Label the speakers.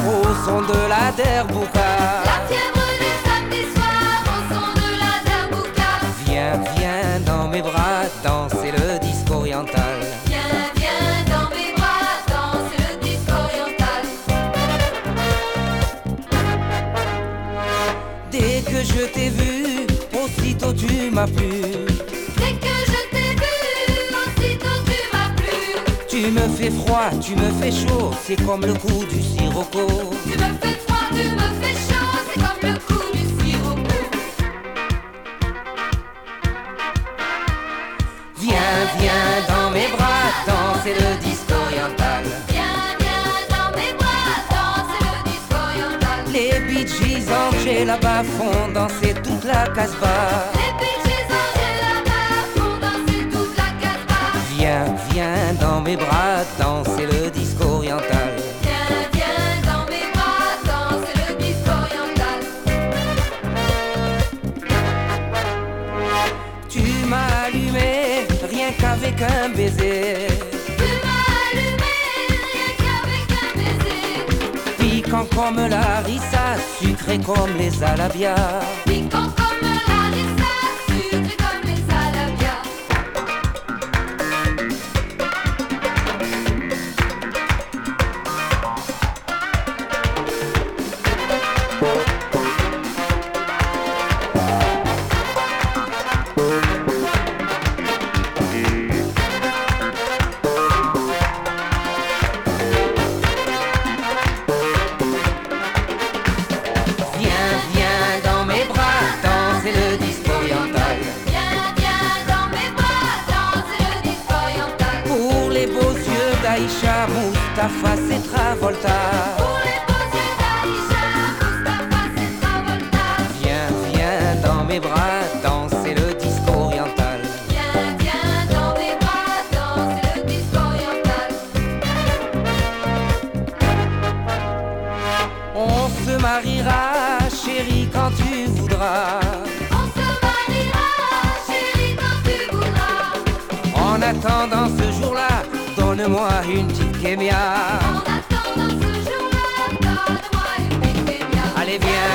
Speaker 1: au son de la derbouka.
Speaker 2: La fièvre du samedi soir au son de la derbouka.
Speaker 1: Viens, viens dans mes bras, danser le disco oriental.
Speaker 2: Viens, viens dans mes bras, danser le disco oriental.
Speaker 1: Dès que je t'ai vu, aussitôt tu m'as plu.
Speaker 2: Dès que je t'ai vu, aussitôt tu m'as plu.
Speaker 1: Tu me fais froid, tu me fais chaud, c'est comme le coup du sirocco.
Speaker 2: Tu me fais froid, tu me fais chaud, c'est comme le coup du sirocco.
Speaker 1: Viens, viens dans mes bras, danser le disco oriental.
Speaker 2: Viens, viens dans mes bras, danser le disco oriental.
Speaker 1: Les Bee Gees, Angela là-bas font danser toute la Casbah.
Speaker 2: Les Bee Gees, là-bas font danser toute la Casbah.
Speaker 1: Viens, viens dans mes bras, danser le disco oriental.
Speaker 2: Viens, viens dans mes bras, danser le disco oriental.
Speaker 1: Tu m'as allumé, rien qu'avec un baiser.
Speaker 2: Tu m'as allumé, rien qu'avec un baiser.
Speaker 1: Piquant comme la harissa, sucré comme les alabias.
Speaker 2: Piquant comme la harissa, sucré comme les alabias.
Speaker 1: Viens, viens dans mes bras, danser le disco oriental.
Speaker 2: Viens, viens dans mes bras, danser le disco oriental.
Speaker 1: Pour les beaux yeux d'Aïcha, Mustapha, c'est Travolta.
Speaker 2: Pour les beaux yeux d'Aïcha, Mustapha, c'est Travolta.
Speaker 1: Viens, viens dans mes bras, danser le disco oriental.
Speaker 2: Viens, viens dans mes bras, danser le disco oriental.
Speaker 1: On se mariera, chérie, quand tu voudras.
Speaker 2: On se mariera, chérie, quand tu voudras.
Speaker 1: En attendant ce jour-là, donne-moi une petite kémia.
Speaker 2: En attendant ce jour-là, donne-moi une petite kémia.
Speaker 1: Allez, viens,